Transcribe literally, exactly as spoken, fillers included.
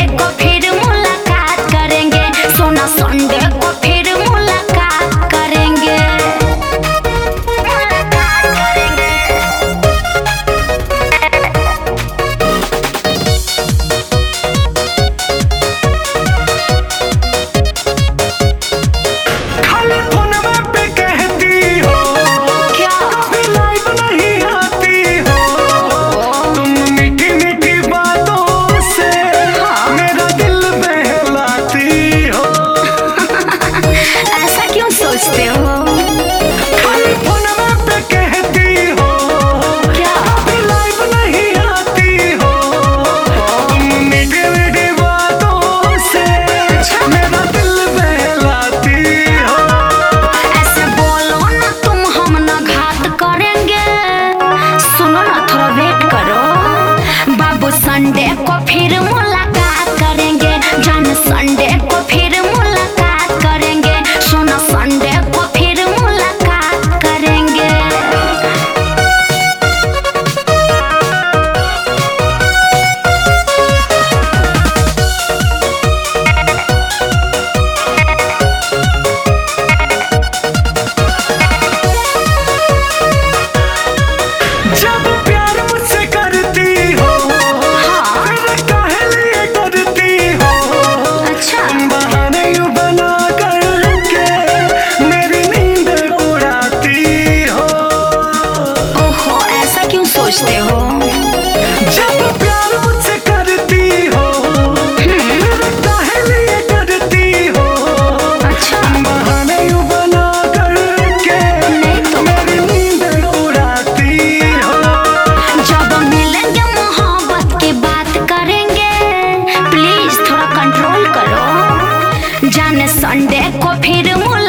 को फिर मुलाकात करेंगे, सोना संडे को फिर मुलाकात करेंगे, मुलाकात करेंगे। खाली फोन में पे कहती हो क्या? कभी लाइव नहीं आती हो, तुम मीठी मीठी बातों से मेरा दिल बहलाती हो। ऐसा क्यों सोचते हो? खाली फोन में पे कहती हो क्या? कभी लाइव नहीं आती हो, तुम मीठी मीठी बातों से मेरा दिल बहलाती हो। ऐसे बोलो ना तुम, हम ना घात करेंगे। सुनो ना, थोड़ा वेट करो बाबू, संडे को फिर मुलाकात करेंगे, जान संडे को फिर मुलाकात करेंगे, सोना संडे को फिर मुलाकात करेंगे। जब प्यार मुझसे करती हो फिर काहे लिए करती हो, अच्छा, बहाने यूं बना करके मेरी नींद उड़ाती हो। ओहो, ऐसा क्यों सोचते हो? जब प्यार मुझसे करती हो फिर काहे लिए करती हो, अच्छा, बहाने यूं बना करके नहीं तो मेरी नींद उड़ाती हो। जब मिलेंगे मोहब्बत की बात करेंगे, प्लीज थोड़ा कंट्रोल करो, जाने संडे को फिर मुलाकात